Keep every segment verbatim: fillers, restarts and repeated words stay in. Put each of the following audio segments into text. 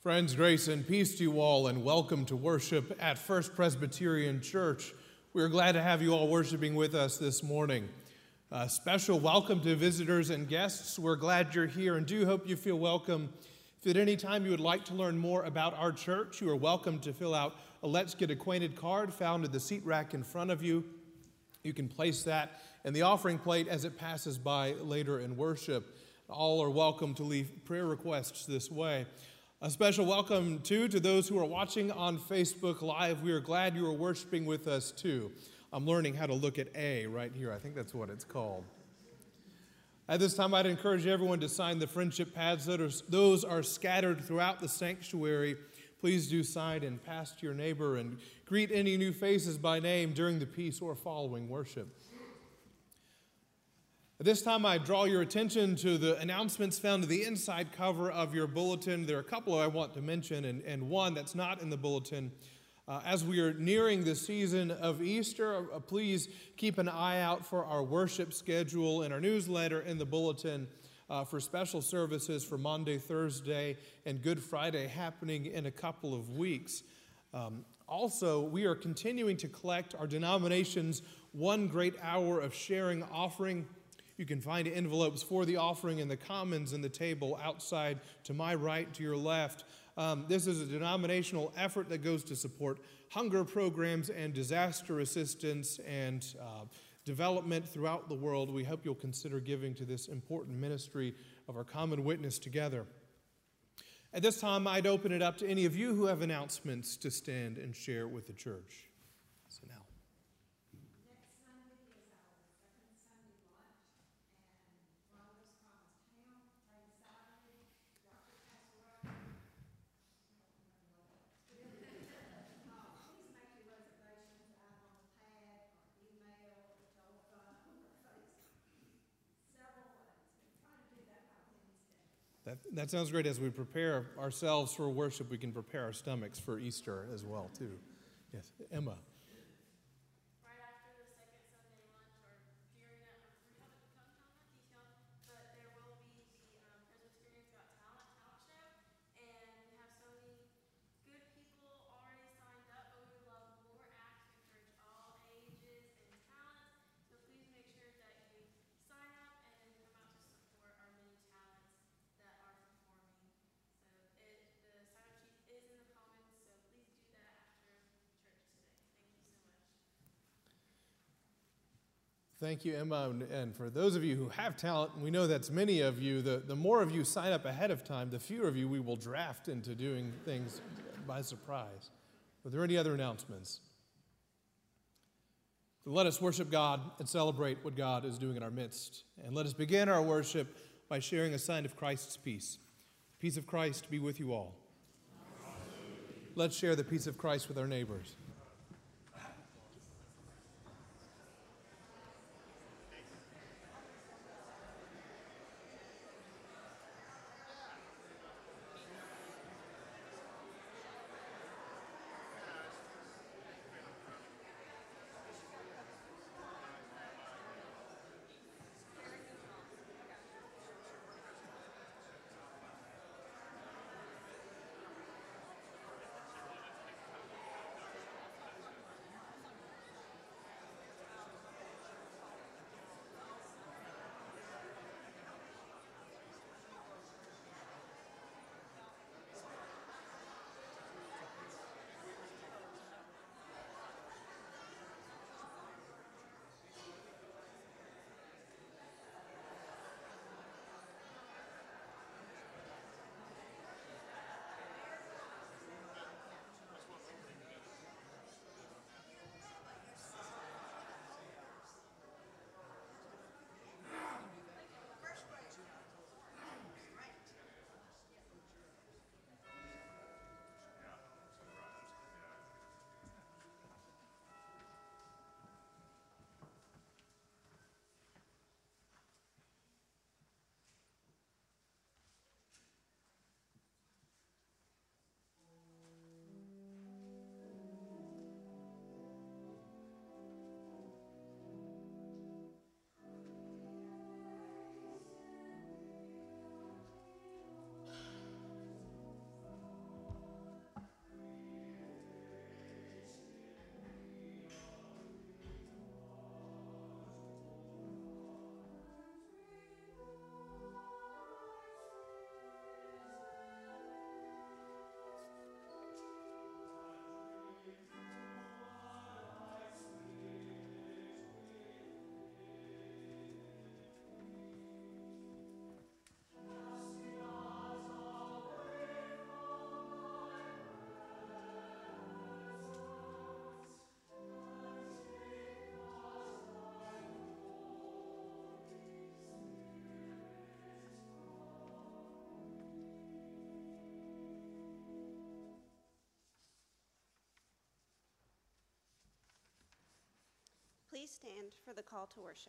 Friends, grace and peace to you all, and welcome to worship at First Presbyterian Church. We're glad to have you all worshiping with us this morning. A special welcome to visitors and guests. We're glad you're here and do hope you feel welcome. If at any time you would like to learn more about our church, you are welcome to fill out a Let's Get Acquainted card found in the seat rack in front of you. You can place that in the offering plate as it passes by later in worship. All are welcome to leave prayer requests this way. A special welcome, too, to those who are watching on Facebook Live. We are glad you are worshiping with us, too. I'm learning how to look at A right here. I think that's what it's called. At this time, I'd encourage everyone to sign the friendship pads. Those are scattered throughout the sanctuary. Please do sign and pass to your neighbor and greet any new faces by name during the piece or following worship. At this time, I draw your attention to the announcements found in the inside cover of your bulletin. There are a couple I want to mention, and, and one that's not in the bulletin. Uh, as we are nearing the season of Easter, uh, please keep an eye out for our worship schedule and our newsletter in the bulletin uh, for special services for Monday, Thursday, and Good Friday happening in a couple of weeks. Um, also, we are continuing to collect our denomination's one great hour of sharing offering. You can find envelopes for the offering in the commons in the table outside to my right, to your left. Um, this is a denominational effort that goes to support hunger programs and disaster assistance and uh, development throughout the world. We hope you'll consider giving to this important ministry of our common witness together. At this time, I'd open it up to any of you who have announcements to stand and share with the church. So now. That, that sounds great. As we prepare ourselves for worship, we can prepare our stomachs for Easter as well, too. Yes, Emma. Right after the second Sunday lunch, or during that, we haven't come to all that detail, but there will be the um, Presbyterians Got Talent talent show, and we have so many good people already signed up, but we would love more acts. We encourage all ages and talents, so please make sure that you sign up and then come out to support our many talents that are performing. So it, the sign-up sheet is in the comments, so please do that after church today. Thank you so much. Thank you, Emma. And for those of you who have talent, and we know that's many of you, the, the more of you sign up ahead of time, the fewer of you we will draft into doing things by surprise. Are there any other announcements? So let us worship God and celebrate what God is doing in our midst. And let us begin our worship by sharing a sign of Christ's peace. The peace of Christ be with you all. Let's share the peace of Christ with our neighbors. stand for the call to worship.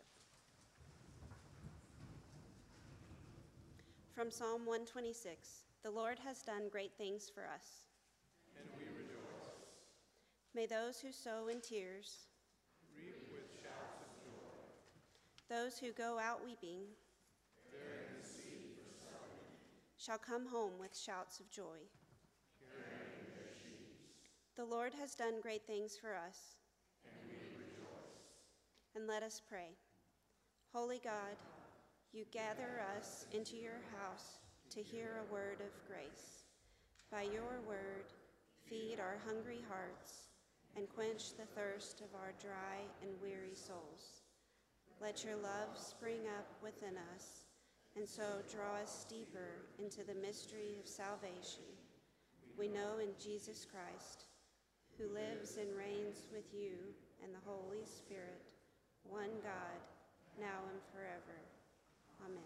From Psalm one twenty-six, the Lord has done great things for us. And we rejoice. May those who sow in tears Reap with shouts of joy. those who go out weeping Bearing the seed for sowing. shall come home with shouts of joy. Carrying their sheaves. The Lord has done great things for us. And we rejoice. And let us pray. Holy God, you gather us into your house to hear a word of grace. By your word, feed our hungry hearts and quench the thirst of our dry and weary souls. Let your love spring up within us, and so draw us deeper into the mystery of salvation. We know in Jesus Christ, who lives and reigns with you and the Holy Spirit, one God, now and forever. Amen.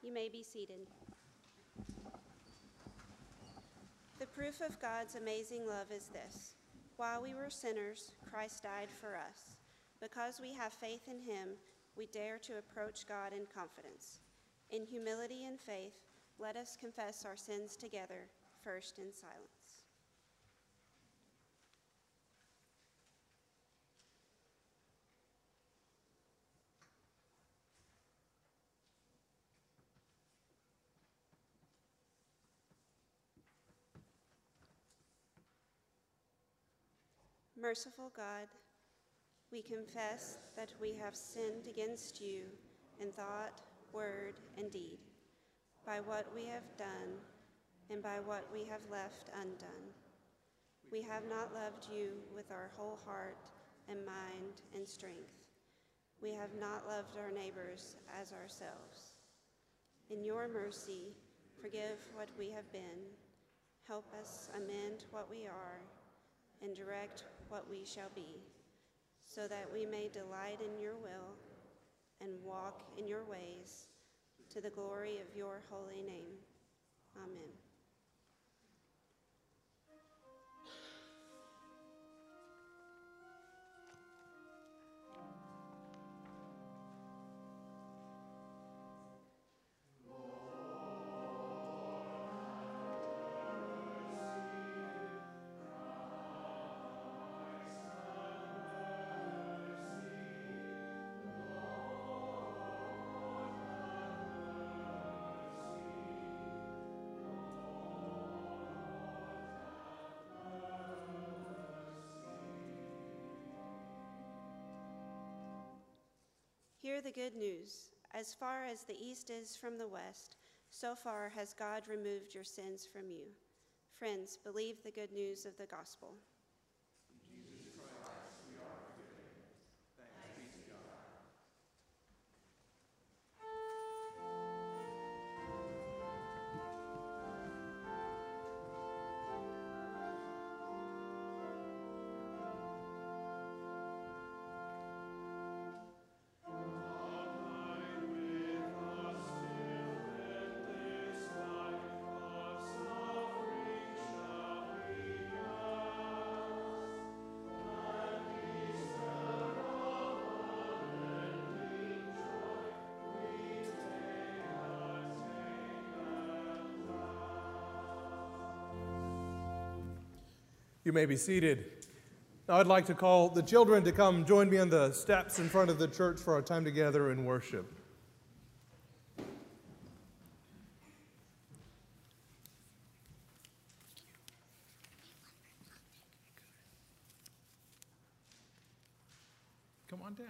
You may be seated. The proof of God's amazing love is this: while we were sinners, Christ died for us. Because we have faith in him, we dare to approach God in confidence. In humility and faith, let us confess our sins together, first in silence. Merciful God, we confess that we have sinned against you in thought, word, and deed, by what we have done and by what we have left undone. We have not loved you with our whole heart and mind and strength. We have not loved our neighbors as ourselves. In your mercy, forgive what we have been. Help us amend what we are and direct what we shall be, so that we may delight in your will and walk in your ways, to the glory of your holy name. Amen. Hear the good news. As far as the east is from the west, so far has God removed your sins from you. Friends, believe the good news of the gospel. Jesus Christ, we are forgiven. Thanks be to God. You may be seated. Now I'd like to call the children to come join me on the steps in front of the church for our time together in worship. Come on down.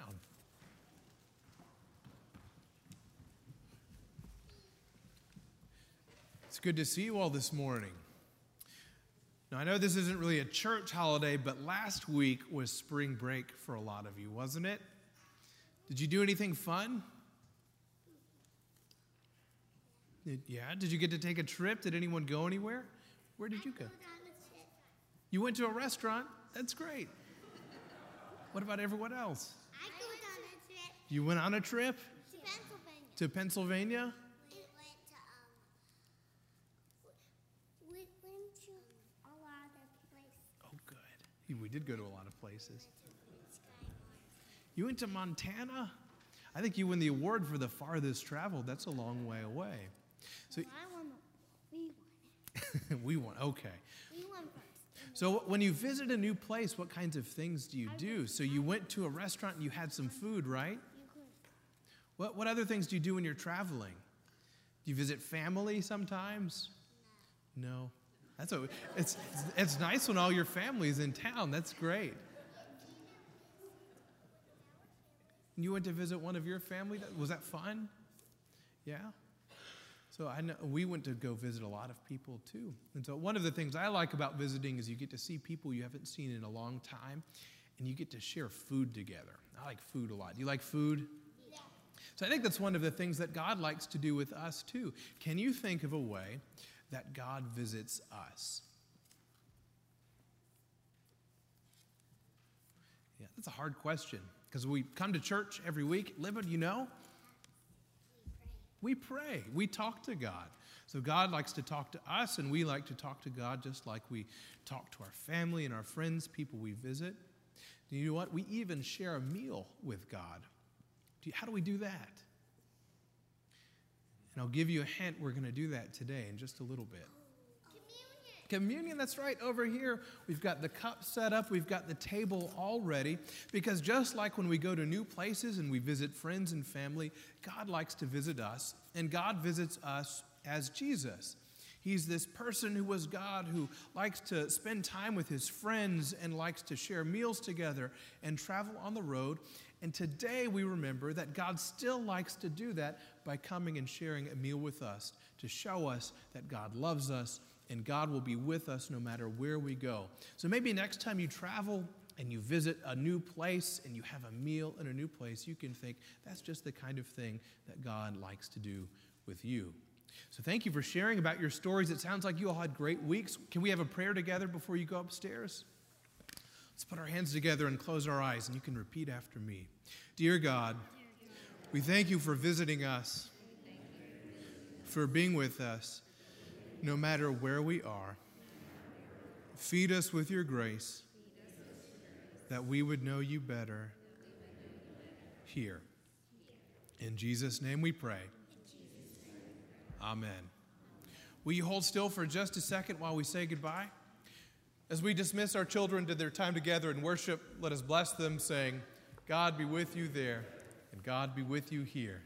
It's good to see you all this morning. Now, I know this isn't really a church holiday, but last week was spring break for a lot of you, wasn't it? Did you do anything fun? Did, yeah? Did you get to take a trip? Did anyone go anywhere? Where did you go? You went to a restaurant? That's great. What about everyone else? I go on a trip You went on a trip? to Pennsylvania. To Pennsylvania? We went to, um, we went to a lot of places. Oh, good. We did go to a lot of places. You went to Montana? I think you won the award for the farthest traveled. That's a long way away. So I won, the, we won. we won. Okay. We won first. So when you visit a new place, what kinds of things do you do? So you went to a restaurant and you had some food, right? You could. What what other things do you do when you're traveling? Do you visit family sometimes? No. No. That's a, it's it's nice when all your family's in town. That's great. You went to visit one of your family. Was that fun? Yeah. So I know we went to go visit a lot of people too. And so one of the things I like about visiting is you get to see people you haven't seen in a long time, and you get to share food together. I like food a lot. Do you like food? Yeah. So I think that's one of the things that God likes to do with us too. Can you think of a way that God visits us? Yeah, that's a hard question because we come to church every week. Libba, do you know? We pray. We talk to God. So God likes to talk to us, and we like to talk to God just like we talk to our family and our friends, people we visit. Do you know what? We even share a meal with God. Do you, how do we do that? And I'll give you a hint. We're going to do that today in just a little bit. Communion, that's right, over here. We've got the cup set up. We've got the table all ready. Because just like when we go to new places and we visit friends and family, God likes to visit us. And God visits us as Jesus. He's this person who was God, who likes to spend time with his friends and likes to share meals together and travel on the road. And today we remember that God still likes to do that by coming and sharing a meal with us to show us that God loves us and God will be with us no matter where we go. So maybe next time you travel and you visit a new place and you have a meal in a new place, you can think that's just the kind of thing that God likes to do with you. So thank you for sharing about your stories. It sounds like you all had great weeks. Can we have a prayer together before you go upstairs? Let's put our hands together and close our eyes, and you can repeat after me. Dear God, we thank you for visiting us, for being with us, no matter where we are. Feed us with your grace, that we would know you better here. In Jesus' name we pray. Amen. Will you hold still for just a second while we say goodbye? As we dismiss our children to their time together in worship, let us bless them, saying, God be with you there, and God be with you here.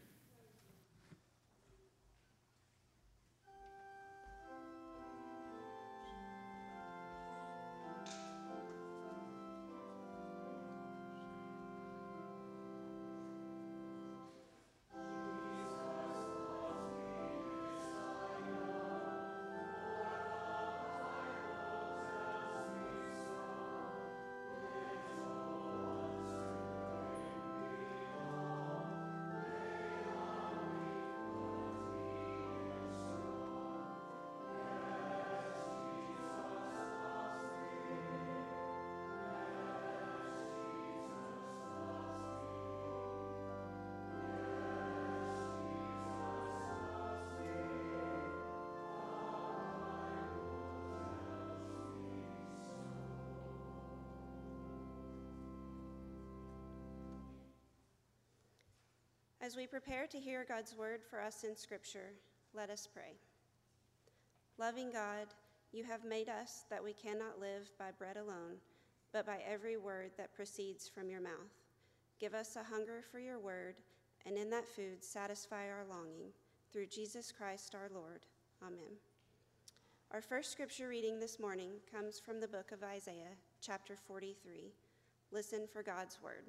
As we prepare to hear God's word for us in Scripture, let us pray. Loving God, you have made us that we cannot live by bread alone, but by every word that proceeds from your mouth. Give us a hunger for your word, and in that food satisfy our longing. Through Jesus Christ our Lord. Amen. Our first scripture reading this morning comes from the book of Isaiah, chapter forty-three. Listen for God's word.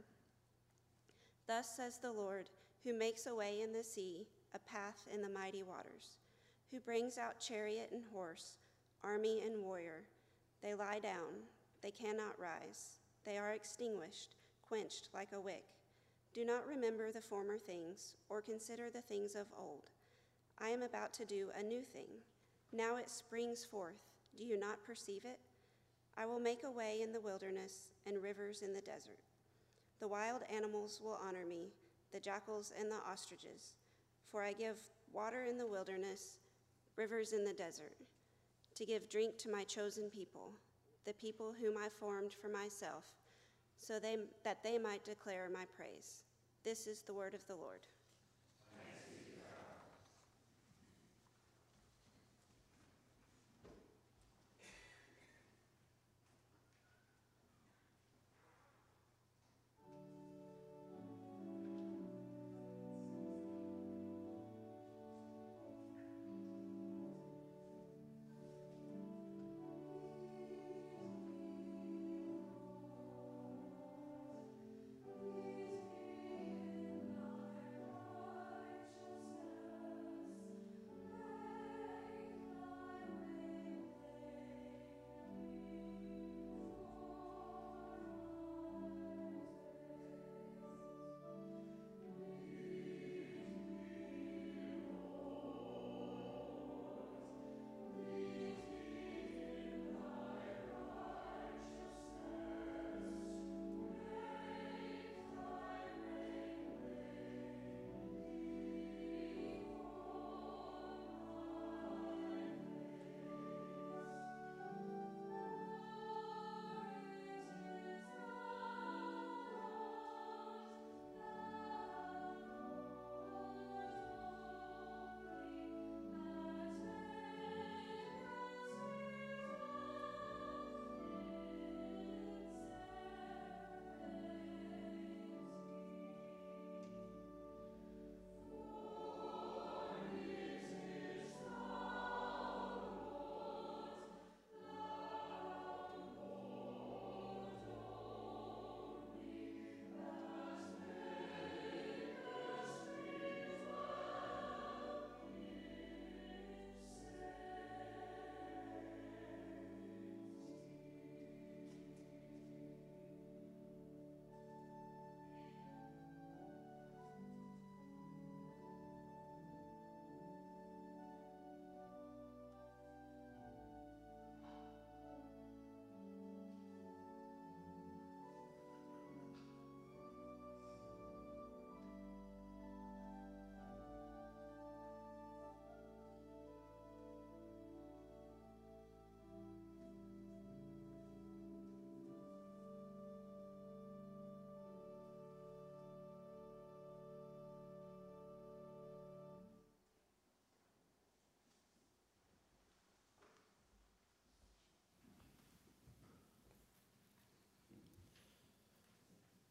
Thus says the Lord, who makes a way in the sea, a path in the mighty waters, who brings out chariot and horse, army and warrior. They lie down, they cannot rise. They are extinguished, quenched like a wick. Do not remember the former things, or consider the things of old. I am about to do a new thing. Now it springs forth. Do you not perceive it? I will make a way in the wilderness and rivers in the desert. The wild animals will honor me, the jackals and the ostriches, for I give water in the wilderness, rivers in the desert, to give drink to my chosen people, the people whom I formed for myself, so they, that they might declare my praise. This is the word of the Lord.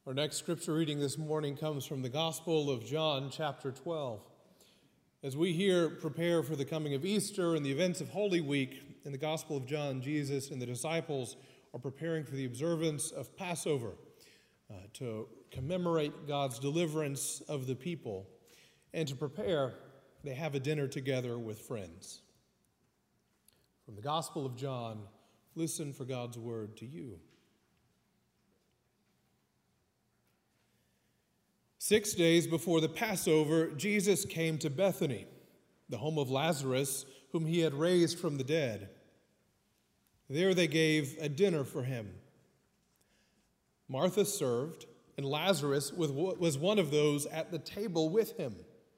Our next scripture reading this morning comes from the Gospel of John, chapter twelve. As we here prepare for the coming of Easter and the events of Holy Week, in the Gospel of John, Jesus and the disciples are preparing for the observance of Passover uh, to commemorate God's deliverance of the people. And to prepare, they have a dinner together with friends. From the Gospel of John, listen for God's word to you. Six days before the Passover, Jesus came to Bethany, the home of Lazarus, whom he had raised from the dead. There they gave a dinner for him. Martha served, and Lazarus was one of those at the table with him.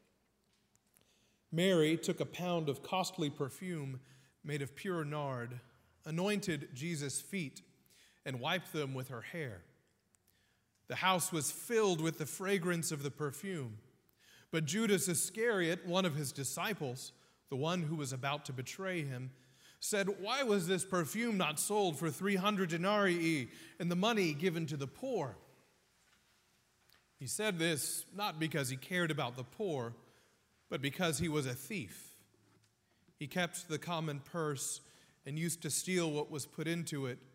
Mary took a pound of costly perfume made of pure nard, anointed Jesus' feet, and wiped them with her hair. The house was filled with the fragrance of the perfume. But Judas Iscariot, one of his disciples, the one who was about to betray him, said, "Why was this perfume not sold for three hundred denarii and the money given to the poor?" He said this not because he cared about the poor, but because he was a thief. He kept the common purse and used to steal what was put into it.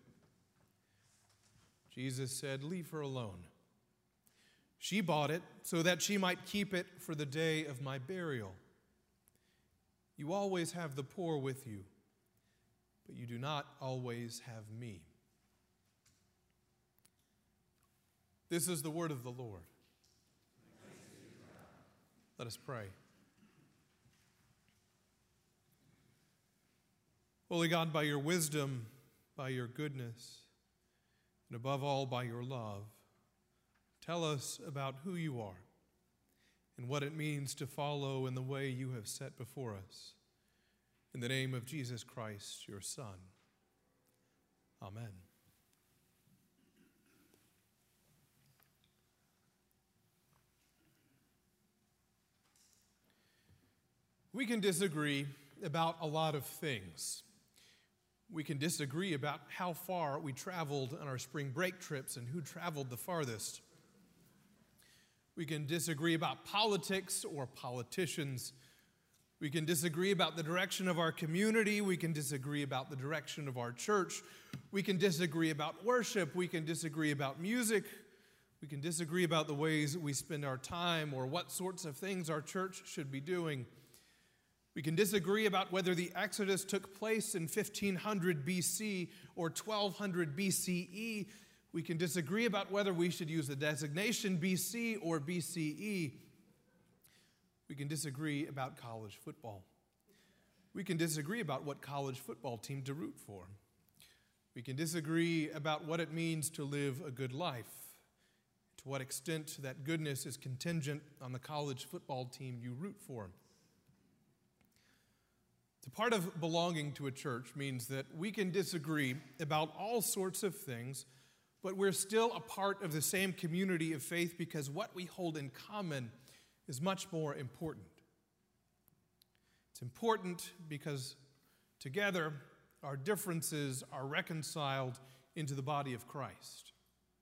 Jesus said, "Leave her alone. She bought it so that she might keep it for the day of my burial. You always have the poor with you, but you do not always have me." This is the word of the Lord. Let us pray. Holy God, by your wisdom, by your goodness, and above all, by your love, tell us about who you are and what it means to follow in the way you have set before us. In the name of Jesus Christ, your Son. Amen. We can disagree about a lot of things. We can disagree about how far we traveled on our spring break trips and who traveled the farthest. We can disagree about politics or politicians. We can disagree about the direction of our community. We can disagree about the direction of our church. We can disagree about worship. We can disagree about music. We can disagree about the ways we spend our time or what sorts of things our church should be doing. We can disagree about whether the Exodus took place in fifteen hundred B C or twelve hundred B C E. We can disagree about whether we should use the designation B C or B C E. We can disagree about college football. We can disagree about what college football team to root for. We can disagree about what it means to live a good life, to what extent that goodness is contingent on the college football team you root for. The part of belonging to a church means that we can disagree about all sorts of things, but we're still a part of the same community of faith because what we hold in common is much more important. It's important because together our differences are reconciled into the body of Christ.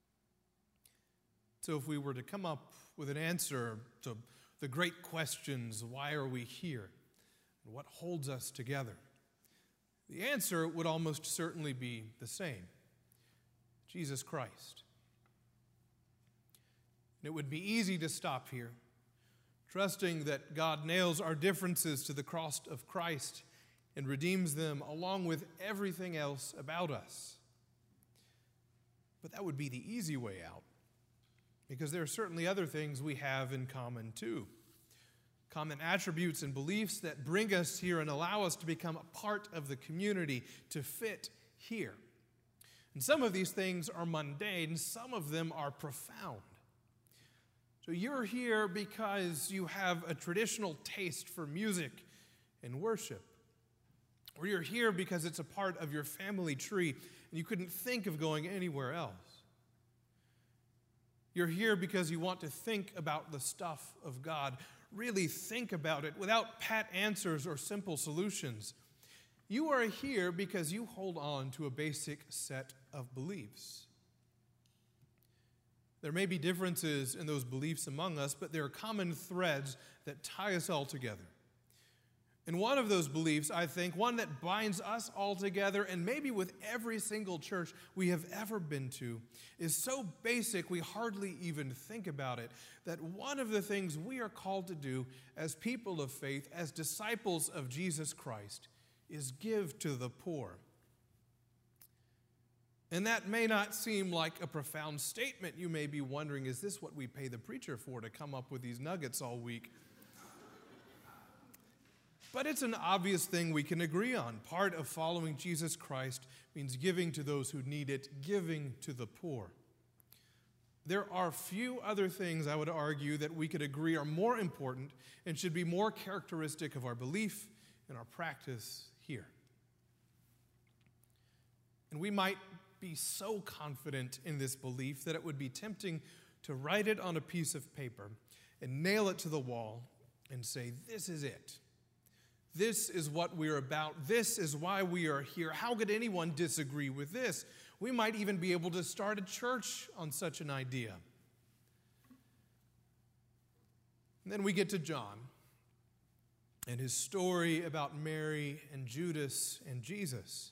So if we were to come up with an answer to the great questions, why are we here? What holds us together? The answer would almost certainly be the same: Jesus Christ. And it would be easy to stop here, trusting that God nails our differences to the cross of Christ and redeems them along with everything else about us. But that would be the easy way out, because there are certainly other things we have in common too. Common attributes and beliefs that bring us here and allow us to become a part of the community, to fit here. And some of these things are mundane, some of them are profound. So you're here because you have a traditional taste for music and worship. Or you're here because it's a part of your family tree and you couldn't think of going anywhere else. You're here because you want to think about the stuff of God. Really think about it without pat answers or simple solutions. You are here because you hold on to a basic set of beliefs. There may be differences in those beliefs among us, but there are common threads that tie us all together. And one of those beliefs, I think, one that binds us all together, and maybe with every single church we have ever been to, is so basic we hardly even think about it, that one of the things we are called to do as people of faith, as disciples of Jesus Christ, is give to the poor. And that may not seem like a profound statement. You may be wondering, is this what we pay the preacher for, to come up with these nuggets all week? But it's an obvious thing we can agree on. Part of following Jesus Christ means giving to those who need it, giving to the poor. There are few other things, I would argue, that we could agree are more important and should be more characteristic of our belief and our practice here. And we might be so confident in this belief that it would be tempting to write it on a piece of paper and nail it to the wall and say, this is it. This is what we're about. This is why we are here. How could anyone disagree with this? We might even be able to start a church on such an idea. And then we get to John and his story about Mary and Judas and Jesus.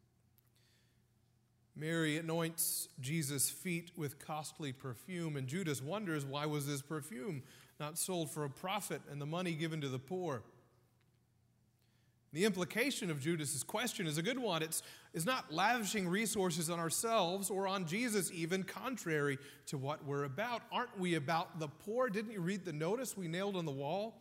Mary anoints Jesus' feet with costly perfume, and Judas wonders, why was this perfume not sold for a profit and the money given to the poor? The implication of Judas's question is a good one. It's, it's not lavishing resources on ourselves or on Jesus, even contrary to what we're about. Aren't we about the poor? Didn't you read the notice we nailed on the wall?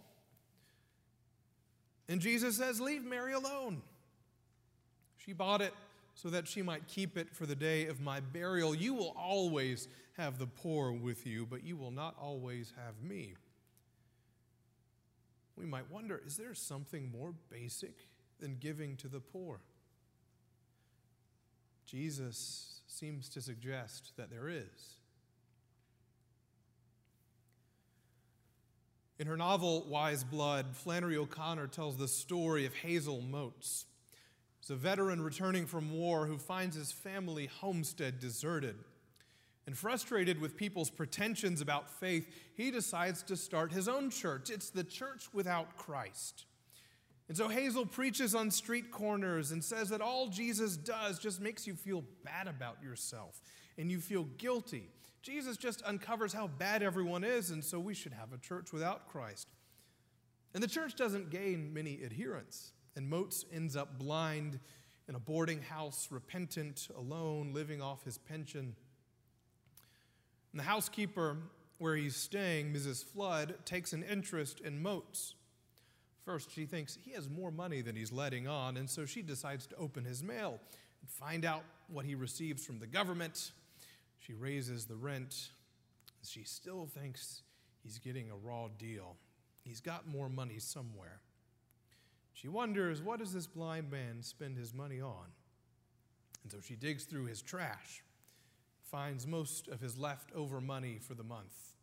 And Jesus says, leave Mary alone. She bought it so that she might keep it for the day of my burial. You will always have the poor with you, but you will not always have me. We might wonder, is there something more basic than giving to the poor? Jesus seems to suggest that there is. In her novel, Wise Blood, Flannery O'Connor tells the story of Hazel Motes. He's a veteran returning from war who finds his family homestead deserted. And frustrated with people's pretensions about faith, he decides to start his own church. It's the church without Christ. And so Hazel preaches on street corners and says that all Jesus does just makes you feel bad about yourself, and you feel guilty. Jesus just uncovers how bad everyone is, and so we should have a church without Christ. And the church doesn't gain many adherents, and Motes ends up blind in a boarding house, repentant, alone, living off his pension. And the housekeeper where he's staying, Missus Flood, takes an interest in Motes. First, she thinks he has more money than he's letting on, and so she decides to open his mail and find out what he receives from the government. She raises the rent. She still thinks he's getting a raw deal. He's got more money somewhere. She wonders, what does this blind man spend his money on? And so she digs through his trash, finds most of his leftover money for the month.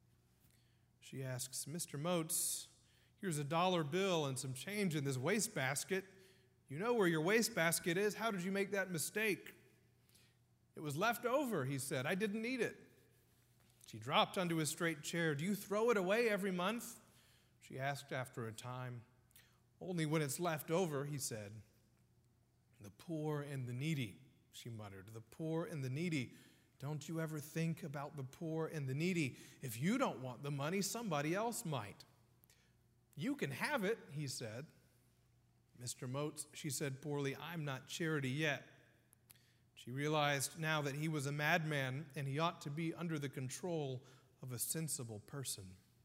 She asks, Mister Motes, here's a dollar bill and some change in this wastebasket. You know where your wastebasket is. How did you make that mistake? It was left over, he said. I didn't need it. She dropped onto his straight chair. Do you throw it away every month? She asked after a time. Only when it's left over, he said. The poor and the needy, she muttered. The poor and the needy. Don't you ever think about the poor and the needy? If you don't want the money, somebody else might. You can have it, he said. Mister Motes, she said poorly, I'm not charity yet. She realized now that he was a madman and he ought to be under the control of a sensible person.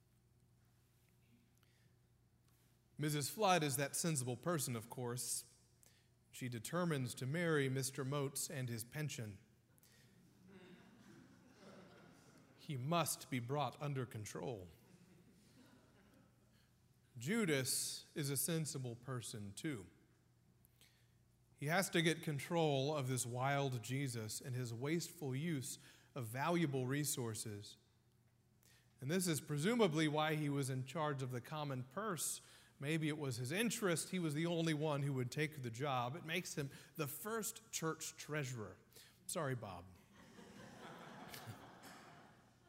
Missus Flood is that sensible person, of course. She determines to marry Mister Motes and his pension. He must be brought under control. Judas is a sensible person too. He has to get control of this wild Jesus and his wasteful use of valuable resources. And this is presumably why he was in charge of the common purse. Maybe it was his interest. He was the only one who would take the job. It makes him the first church treasurer. Sorry, Bob.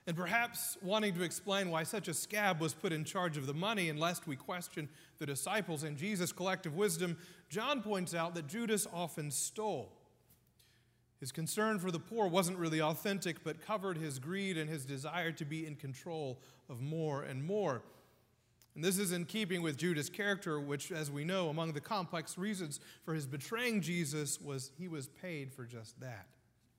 And perhaps wanting to explain why such a scab was put in charge of the money, and lest we question the disciples and Jesus' collective wisdom, John points out that Judas often stole. His concern for the poor wasn't really authentic, but covered his greed and his desire to be in control of more and more. And this is in keeping with Judas' character, which, as we know, among the complex reasons for his betraying Jesus was he was paid for just that.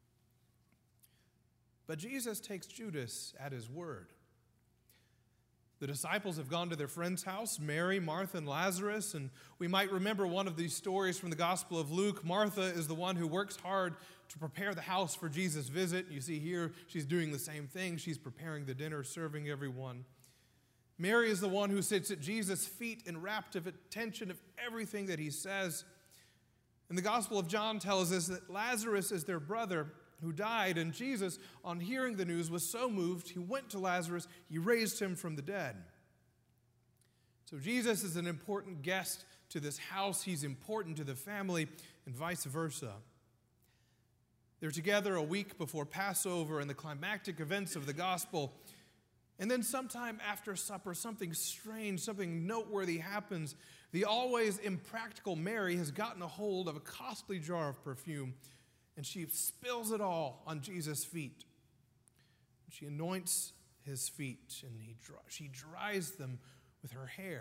But Jesus takes Judas at his word. The disciples have gone to their friend's house, Mary, Martha, and Lazarus, and we might remember one of these stories from the Gospel of Luke. Martha is the one who works hard to prepare the house for Jesus' visit. You see here, she's doing the same thing. She's preparing the dinner, serving everyone. Mary is the one who sits at Jesus' feet and rapt of attention of everything that he says. And the Gospel of John tells us that Lazarus is their brother who died, and Jesus, on hearing the news, was so moved, he went to Lazarus, he raised him from the dead. So Jesus is an important guest to this house, he's important to the family, and vice versa. They're together a week before Passover and the climactic events of the gospel, and then sometime after supper, something strange, something noteworthy happens. The always impractical Mary has gotten a hold of a costly jar of perfume, and she spills it all on Jesus' feet. She anoints his feet, and he, she dries them with her hair.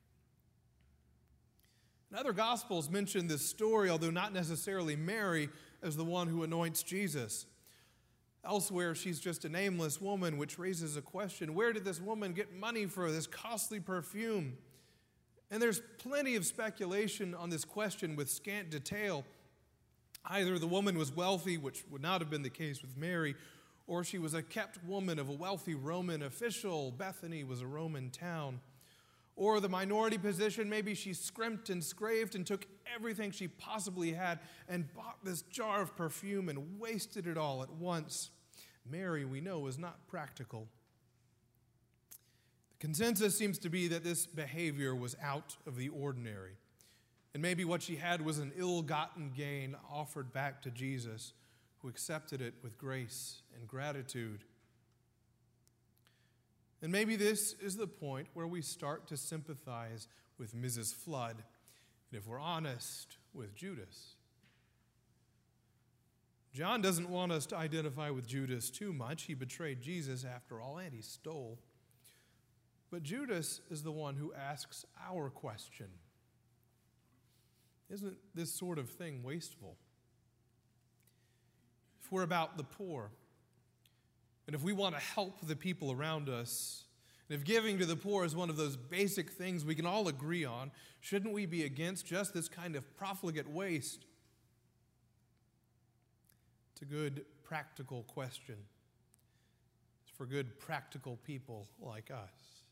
And other Gospels mention this story, although not necessarily Mary as the one who anoints Jesus. Elsewhere, she's just a nameless woman, which raises a question. Where did this woman get money for this costly perfume? And there's plenty of speculation on this question with scant detail. Either the woman was wealthy, which would not have been the case with Mary, or she was a kept woman of a wealthy Roman official. Bethany was a Roman town. Or the minority position, maybe she scrimped and scraped and took everything she possibly had and bought this jar of perfume and wasted it all at once. Mary, we know, was not practical. The consensus seems to be that this behavior was out of the ordinary. And maybe what she had was an ill-gotten gain offered back to Jesus, who accepted it with grace and gratitude. And maybe this is the point where we start to sympathize with Missus Flood, and if we're honest, with Judas. John doesn't want us to identify with Judas too much. He betrayed Jesus after all, and he stole. But Judas is the one who asks our question. Isn't this sort of thing wasteful? If we're about the poor, and if we want to help the people around us, and if giving to the poor is one of those basic things we can all agree on, shouldn't we be against just this kind of profligate waste? It's a good practical question. It's for good practical people like us.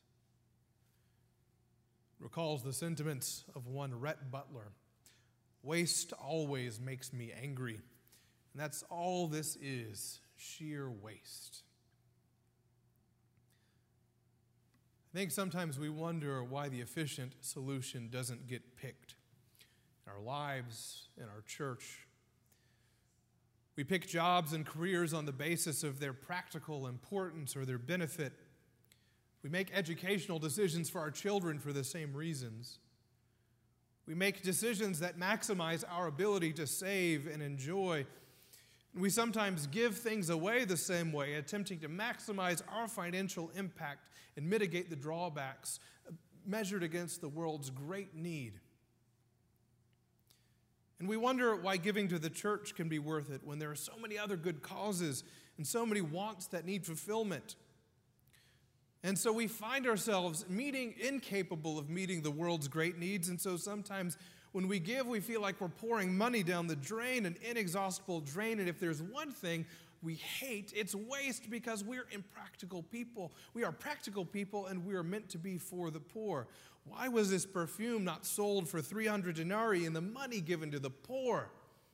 It recalls the sentiments of one Rhett Butler. Waste always makes me angry. And that's all this is, sheer waste. I think sometimes we wonder why the efficient solution doesn't get picked in our lives, in our church. We pick jobs and careers on the basis of their practical importance or their benefit. We make educational decisions for our children for the same reasons. We make decisions that maximize our ability to save and enjoy. We sometimes give things away the same way, attempting to maximize our financial impact and mitigate the drawbacks measured against the world's great need. And we wonder why giving to the church can be worth it when there are so many other good causes and so many wants that need fulfillment. And so we find ourselves meeting, incapable of meeting the world's great needs, and so sometimes when we give, we feel like we're pouring money down the drain, an inexhaustible drain, and if there's one thing we hate, it's waste, because we're impractical people. We are practical people, and we are meant to be for the poor. Why was this perfume not sold for three hundred denarii and the money given to the poor?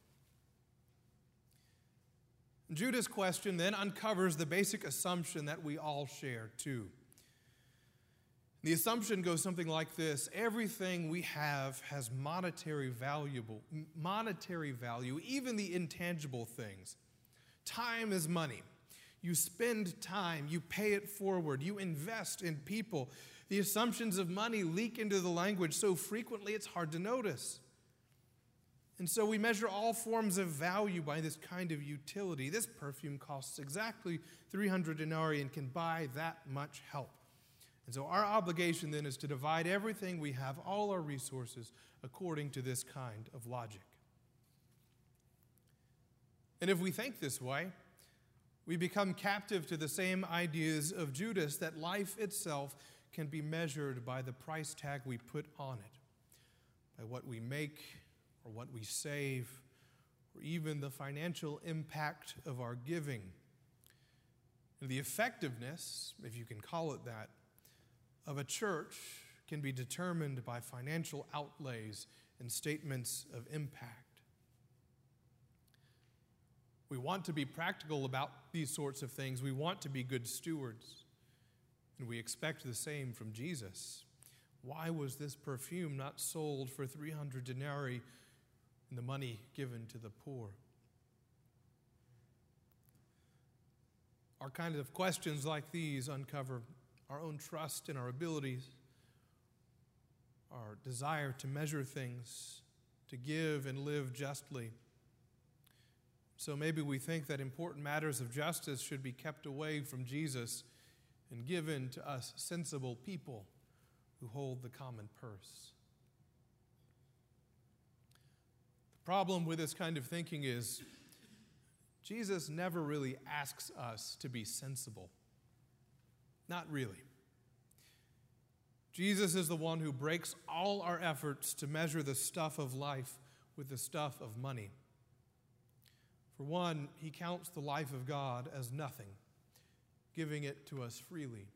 Judas' question then uncovers the basic assumption that we all share too. The assumption goes something like this: everything we have has monetary valuable, monetary value, even the intangible things. Time is money. You spend time, you pay it forward, you invest in people. The assumptions of money leak into the language so frequently it's hard to notice. And so we measure all forms of value by this kind of utility. This perfume costs exactly three hundred denarii and can buy that much help. And so our obligation then is to divide everything we have, all our resources, according to this kind of logic. And if we think this way, we become captive to the same ideas of Judas, that life itself can be measured by the price tag we put on it, by what we make or what we save, or even the financial impact of our giving. And the effectiveness, if you can call it that, of a church can be determined by financial outlays and statements of impact. We want to be practical about these sorts of things. We want to be good stewards. And we expect the same from Jesus. Why was this perfume not sold for three hundred denarii and the money given to the poor? Our kind of questions like these uncover our own trust in our abilities, our desire to measure things, to give and live justly. So maybe we think that important matters of justice should be kept away from Jesus and given to us sensible people who hold the common purse. The problem with this kind of thinking is Jesus never really asks us to be sensible. Not really. Jesus is the one who breaks all our efforts to measure the stuff of life with the stuff of money. For one, he counts the life of God as nothing, giving it to us freely.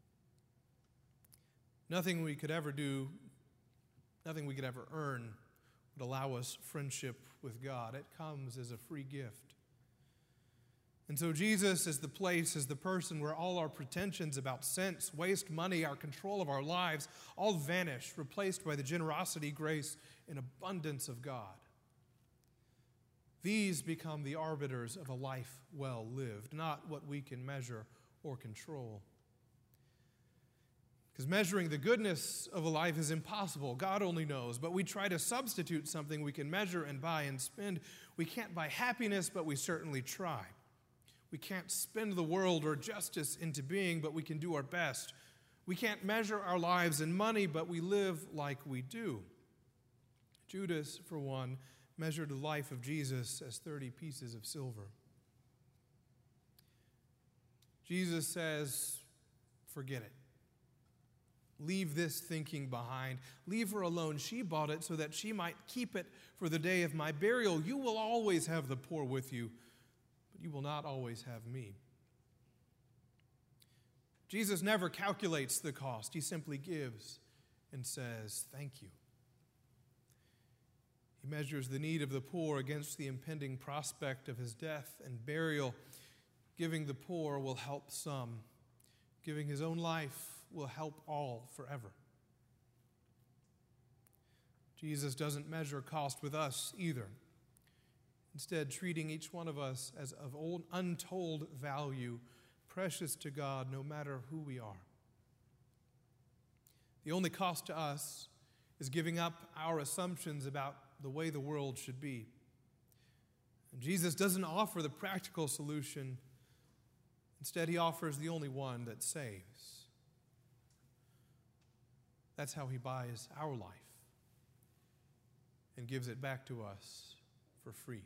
Nothing we could ever do, nothing we could ever earn would allow us friendship with God. It comes as a free gift. And so Jesus is the place, is the person where all our pretensions about sense, waste, money, our control of our lives, all vanish, replaced by the generosity, grace, and abundance of God. These become the arbiters of a life well lived, not what we can measure or control. Because measuring the goodness of a life is impossible. God only knows. But we try to substitute something we can measure and buy and spend. We can't buy happiness, but we certainly try. We can't spend the world or justice into being, but we can do our best. We can't measure our lives in money, but we live like we do. Judas, for one, measured the life of Jesus as thirty pieces of silver. Jesus says, forget it. Leave this thinking behind. Leave her alone. She bought it so that she might keep it for the day of my burial. You will always have the poor with you, but you will not always have me. Jesus never calculates the cost. He simply gives and says, thank you. He measures the need of the poor against the impending prospect of his death and burial. Giving the poor will help some. Giving his own life will help all forever. Jesus doesn't measure cost with us either. Instead, treating each one of us as of old, untold value, precious to God no matter who we are. The only cost to us is giving up our assumptions about the way the world should be. And Jesus doesn't offer the practical solution. Instead, he offers the only one that saves. That's how he buys our life and gives it back to us for free.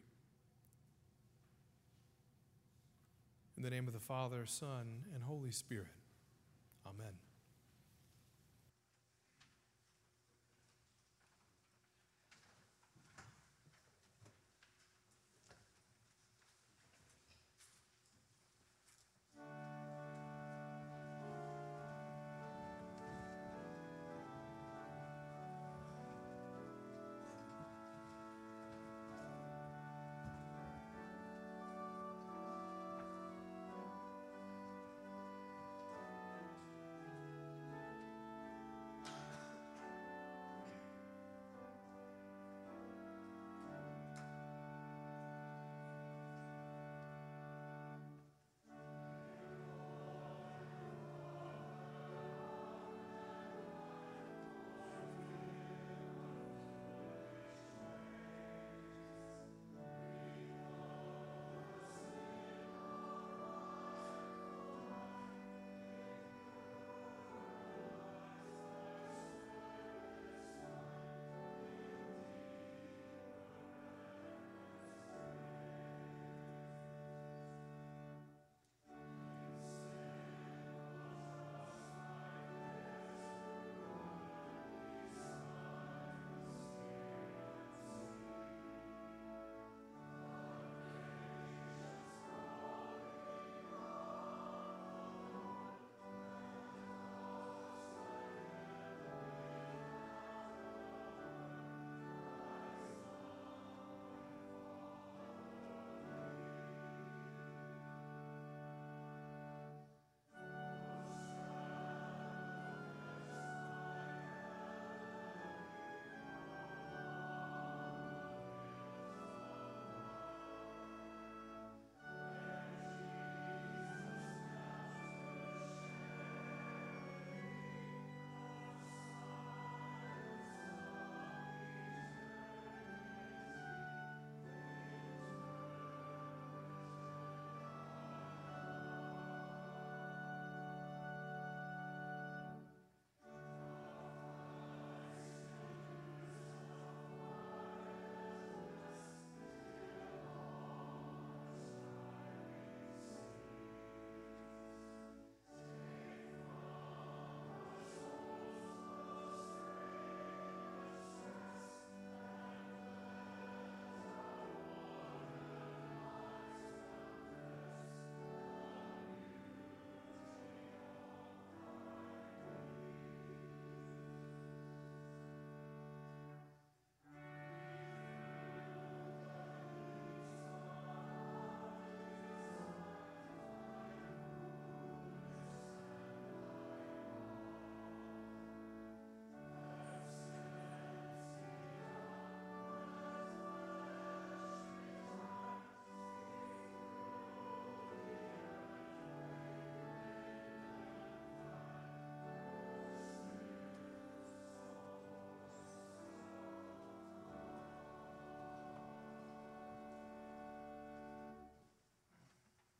In the name of the Father, Son, and Holy Spirit. Amen.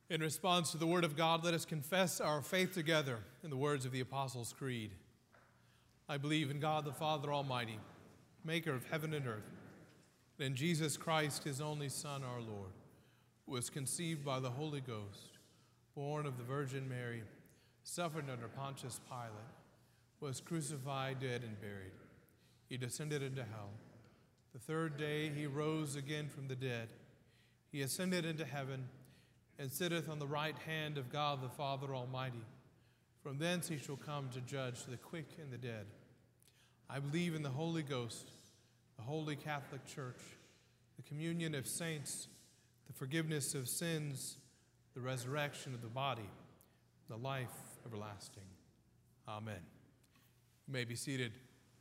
In response to the word of God, let us confess our faith together in the words of the Apostles' Creed. I believe in God the Father Almighty, maker of heaven and earth, and in Jesus Christ, his only Son, our Lord, who was conceived by the Holy Ghost, born of the Virgin Mary, suffered under Pontius Pilate, was crucified, dead, and buried. He descended into hell. The third day he rose again from the dead. He ascended into heaven and sitteth on the right hand of God the Father Almighty. From thence he shall come to judge the quick and the dead. I believe in the Holy Ghost, the holy Catholic Church, the communion of saints, the forgiveness of sins, the resurrection of the body, the life everlasting. Amen. You may be seated.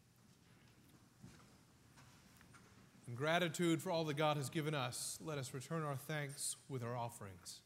In gratitude for all that God has given us, let us return our thanks with our offerings.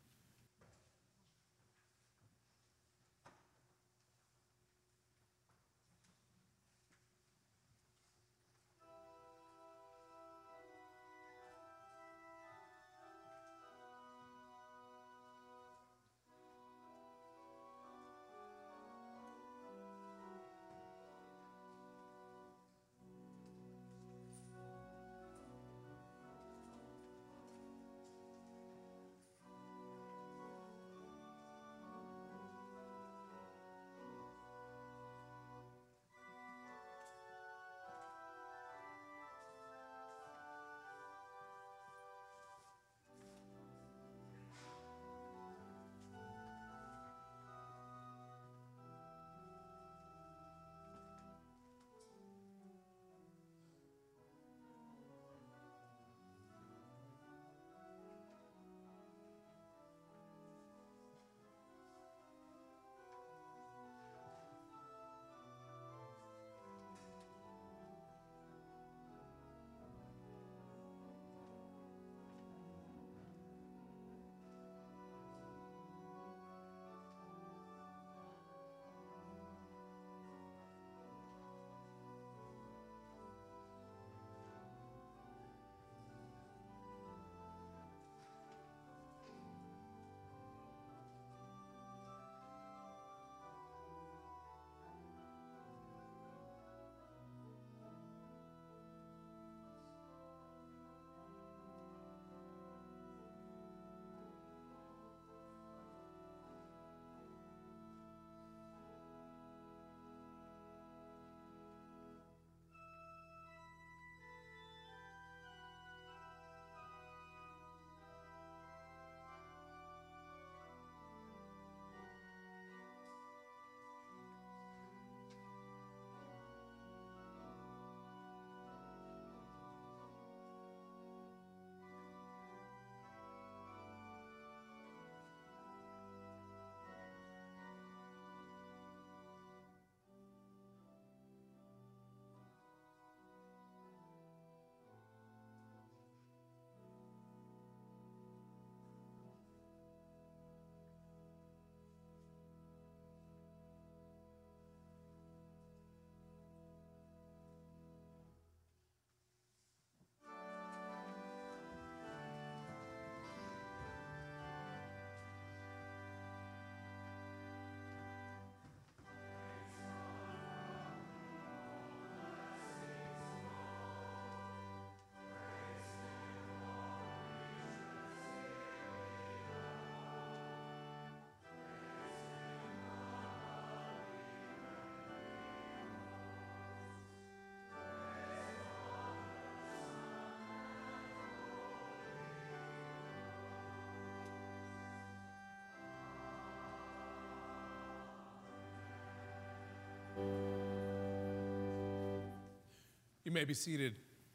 You may be seated.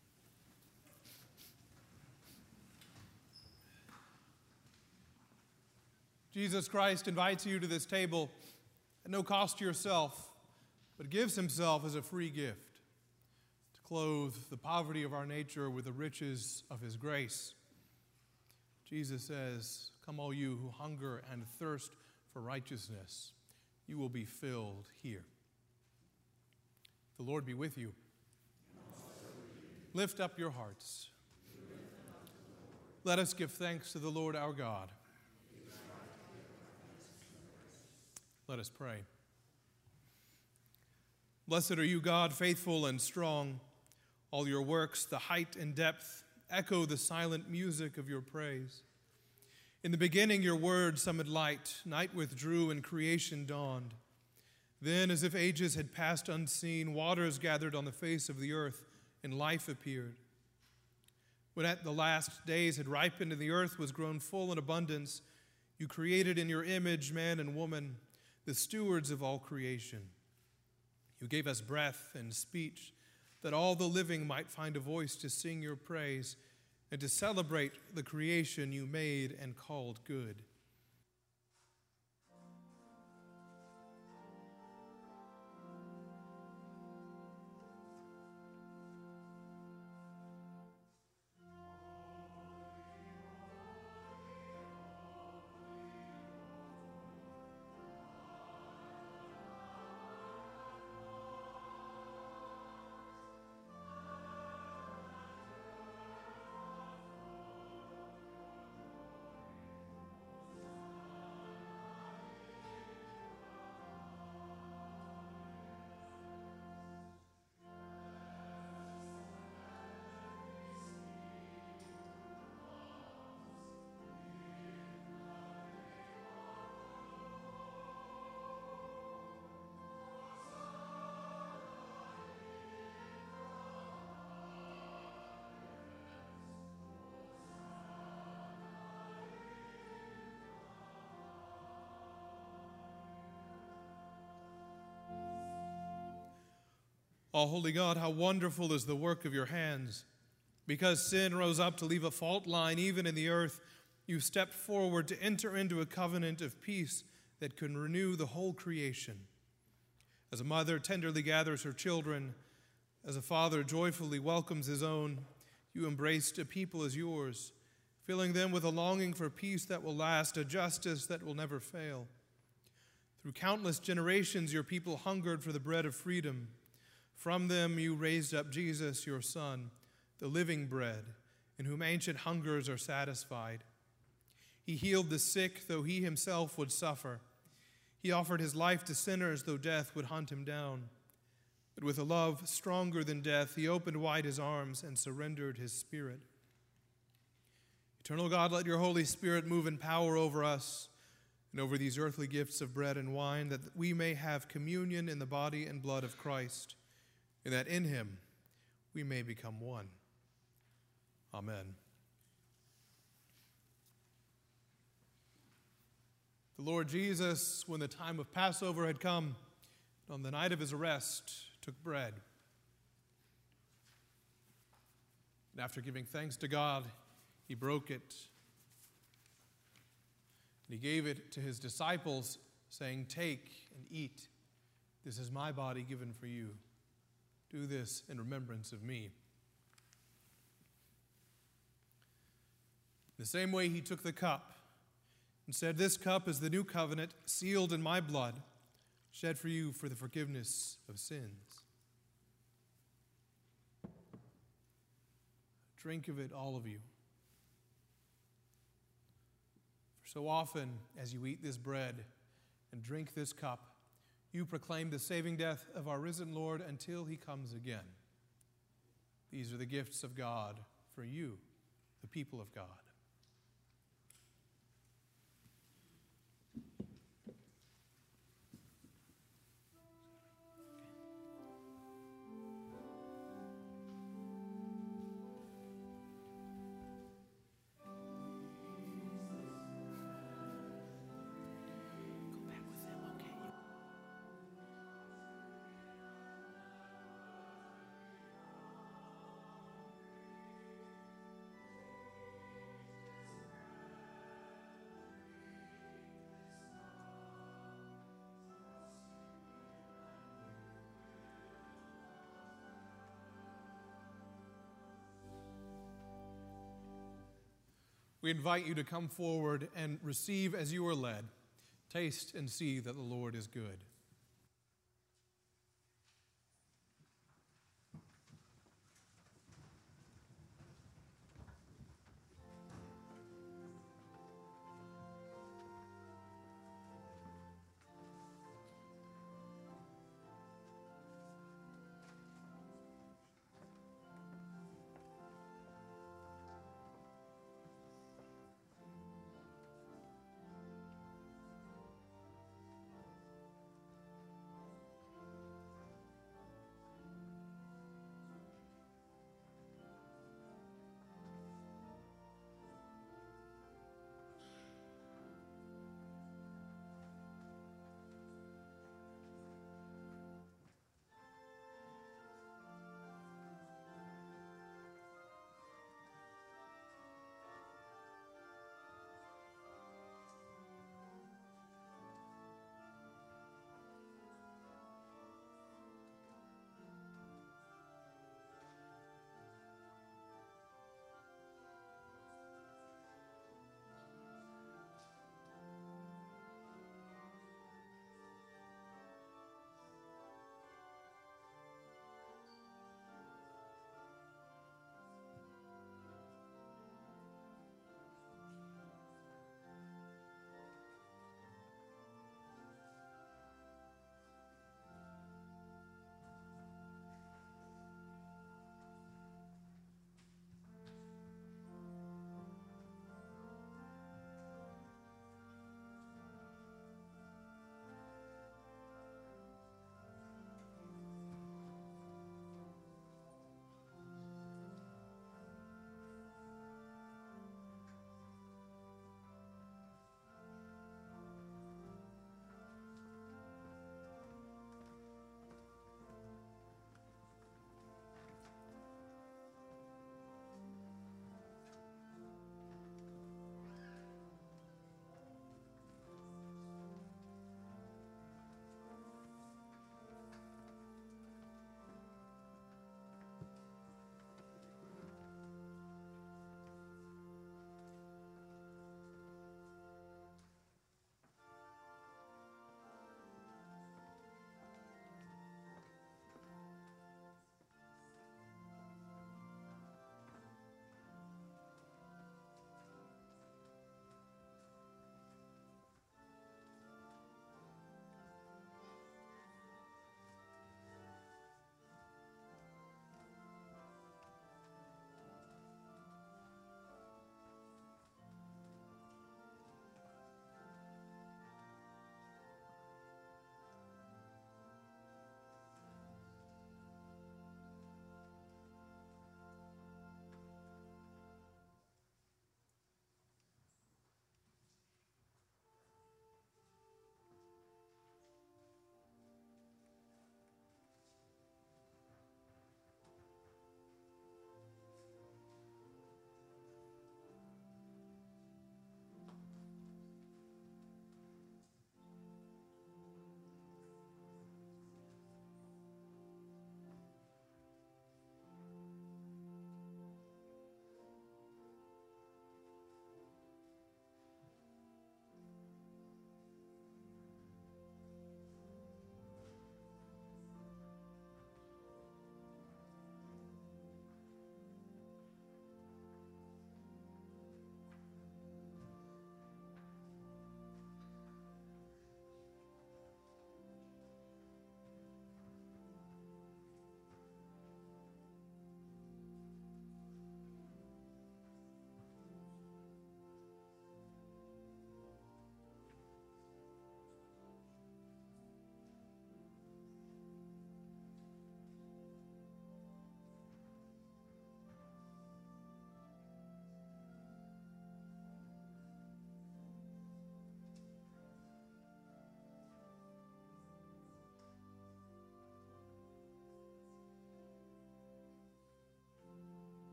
Jesus Christ invites you to this table at no cost to yourself, but gives himself as a free gift to clothe the poverty of our nature with the riches of his grace. Jesus says, "Come, all you who hunger and thirst for righteousness, you will be filled here." The Lord be with you. Lift up your hearts. Let us give thanks to the Lord our God. Let us pray. Blessed are you, God, faithful and strong. All your works, the height and depth, echo the silent music of your praise. In the beginning, your word summoned light, night withdrew, and creation dawned. Then, as if ages had passed unseen, waters gathered on the face of the earth, and life appeared. When at the last days had ripened and the earth was grown full in abundance, you created in your image man and woman, the stewards of all creation. You gave us breath and speech, that all the living might find a voice to sing your praise and to celebrate the creation you made and called good. O holy God, how wonderful is the work of your hands. Because sin rose up to leave a fault line even in the earth, you stepped forward to enter into a covenant of peace that can renew the whole creation. As a mother tenderly gathers her children, as a father joyfully welcomes his own, you embraced a people as yours, filling them with a longing for peace that will last, a justice that will never fail. Through countless generations, your people hungered for the bread of freedom. From them you raised up Jesus, your Son, the living bread, in whom ancient hungers are satisfied. He healed the sick, though he himself would suffer. He offered his life to sinners, though death would hunt him down. But with a love stronger than death, he opened wide his arms and surrendered his spirit. Eternal God, let your Holy Spirit move in power over us and over these earthly gifts of bread and wine, that we may have communion in the body and blood of Christ, and that in him we may become one. Amen. The Lord Jesus, when the time of Passover had come, on the night of his arrest, took bread. And after giving thanks to God, he broke it. And he gave it to his disciples, saying, "Take and eat. This is my body given for you. Do this in remembrance of me." In the same way, he took the cup and said, "This cup is the new covenant, sealed in my blood, shed for you for the forgiveness of sins. Drink of it, all of you. For so often as you eat this bread and drink this cup, you proclaim the saving death of our risen Lord until he comes again. These are the gifts of God for you, the people of God." We invite you to come forward and receive as you are led. Taste and see that the Lord is good.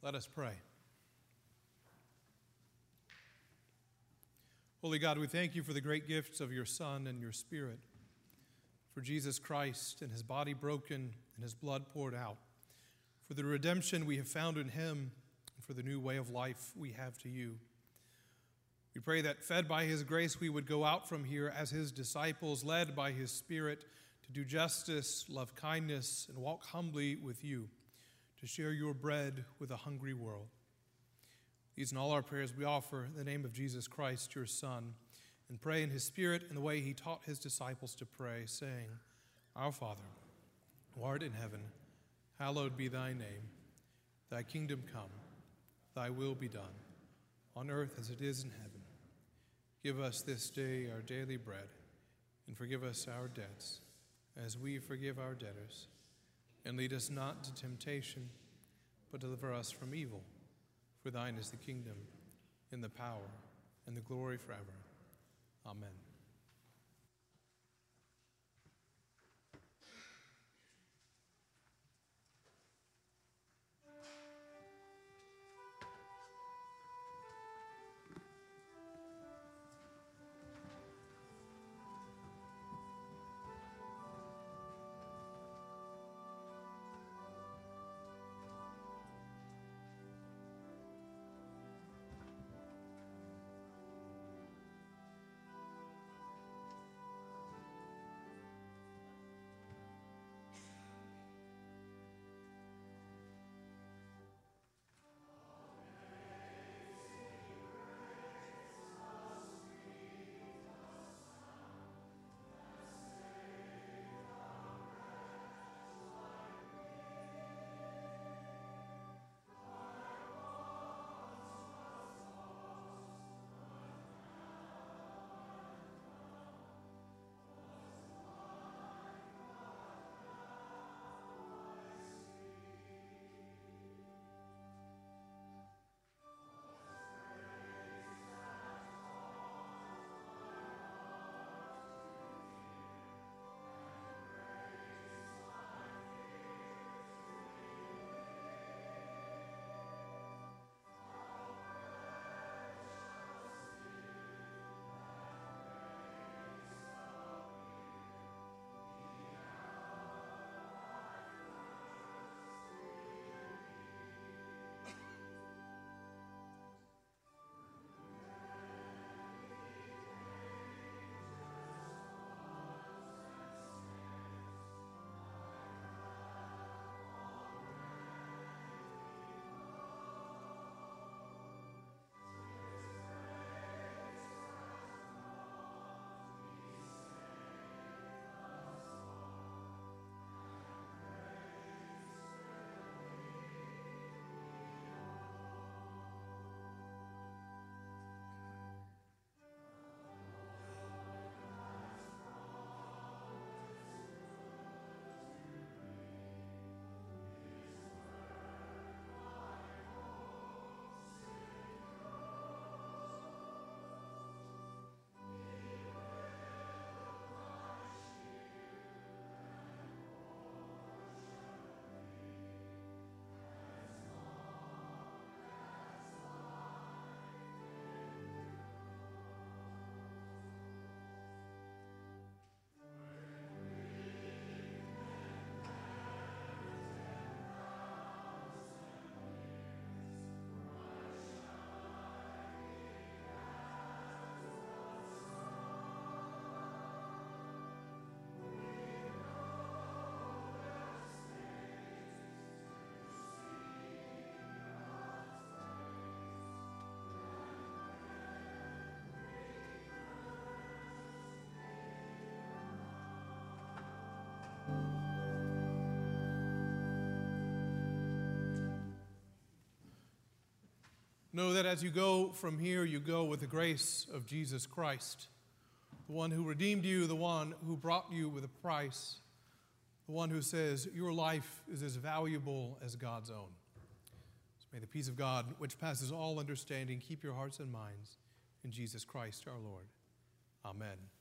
Let us pray. Holy God, we thank you for the great gifts of your Son and your Spirit, for Jesus Christ and his body broken and his blood poured out, for the redemption we have found in him, and for the new way of life we have to you. We pray that, fed by his grace, we would go out from here as his disciples, led by his Spirit to do justice, love kindness, and walk humbly with you, to share your bread with a hungry world. These and all our prayers we offer in the name of Jesus Christ, your Son, and pray in his Spirit in the way he taught his disciples to pray, saying, Our Father, who art in heaven, hallowed be thy name. Thy kingdom come, thy will be done, on earth as it is in heaven. Give us this day our daily bread, and forgive us our debts, as we forgive our debtors. And lead us not into temptation, but deliver us from evil. For thine is the kingdom, and the power, and the glory forever. Amen. Know that as you go from here, you go with the grace of Jesus Christ, the one who redeemed you, the one who brought you with a price, the one who says your life is as valuable as God's own. So may the peace of God, which passes all understanding, keep your hearts and minds in Jesus Christ our Lord. Amen.